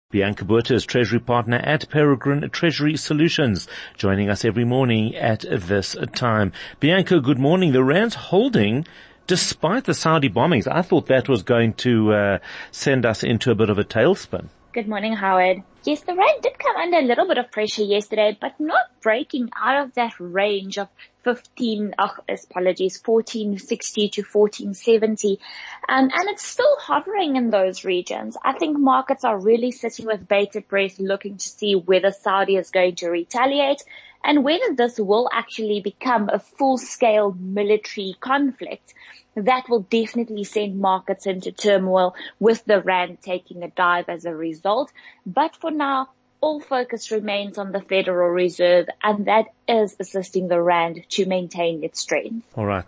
Bianca Botha is Treasury Partner at Peregrine Treasury Solutions, joining us every morning at this time. Bianca, good morning. The Rand's holding despite the Saudi bombings. I thought that was going to send us into a bit of a tailspin. Good morning, Howard. Yes, the Rand did come under a little bit of pressure yesterday, but not breaking out of that range of 1460 to 1470. And it's still hovering in those regions. I think markets are really sitting with bated breath looking to see whether Saudi is going to retaliate and whether this will actually become a full-scale military conflict. That will definitely send markets into turmoil, with the Rand taking a dive as a result. But for now, all focus remains on the Federal Reserve, and that is assisting the Rand to maintain its strength. All right.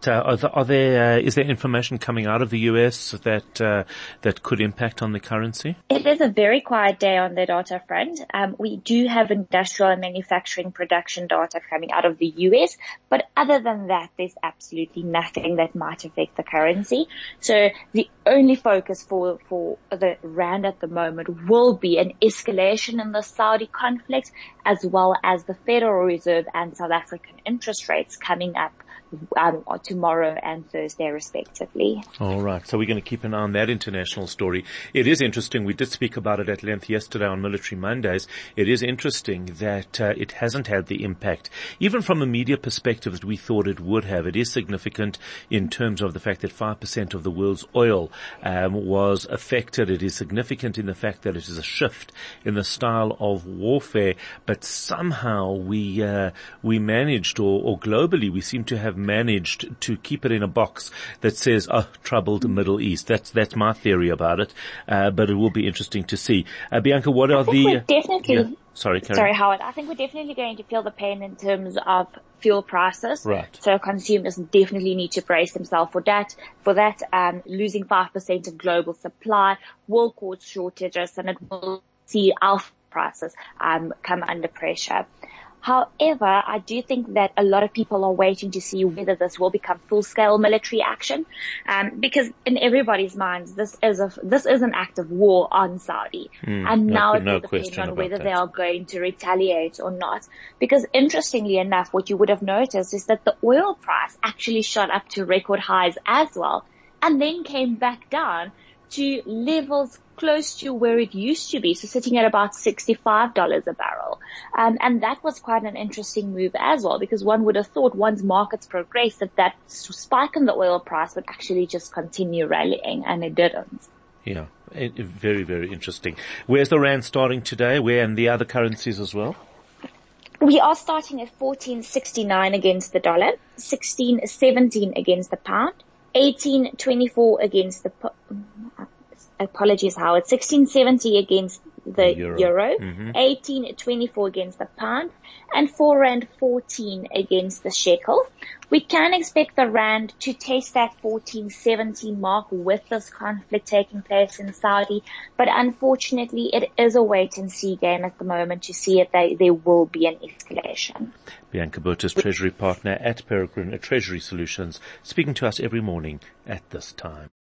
Is there information coming out of the US that could impact on the currency? It is a very quiet day on the data front. We do have industrial and manufacturing production data coming out of the US, but other than that, there's absolutely nothing that might affect the currency. So the only focus for the Rand at the moment will be an escalation in the Saudi conflict, as well as the Federal Reserve and South African interest rates coming up tomorrow and Thursday respectively. All right. So we're going to keep an eye on that international story. It is interesting. We did speak about it at length yesterday on Military Mondays. It is interesting that it hasn't had the impact, even from a media perspective, as we thought it would have. It is significant in terms of the fact that 5% of the world's oil was affected. It is significant in the fact that it is a shift in the style of warfare, but somehow we managed, or globally we seem to have managed to keep it in a box that says, troubled Middle East. That's my theory about it. But it will be interesting to see. Bianca, what are the... Definitely. Sorry, Howard. I think we're definitely going to feel the pain in terms of fuel prices. Right. So consumers definitely need to brace themselves for that. Losing 5% of global supply will cause shortages, and it will see our prices come under pressure. However, I do think that a lot of people are waiting to see whether this will become full-scale military action, because in everybody's minds, this is an act of war on Saudi, and now it will depend on whether they are going to retaliate or not. Because interestingly enough, what you would have noticed is that the oil price actually shot up to record highs as well, and then came back down to levels close to where it used to be, so sitting at about $65 a barrel. And that was quite an interesting move as well, because one would have thought once markets progress that spike in the oil price would actually just continue rallying, and it didn't. Yeah, very, very interesting. Where's the Rand starting today? Where, and the other currencies as well? We are starting at 14.69 against the dollar, 16.17 against the pound, 18.24 against the apologies, Howard. 16.70 against the euro, 18.24 against the pound, and R4.14 against the shekel. We can expect the Rand to test that 14.70 mark with this conflict taking place in Saudi, but unfortunately it is a wait and see game at the moment to see if there will be an escalation. Bianca Botha is Treasury Partner at Peregrine Treasury Solutions, speaking to us every morning at this time.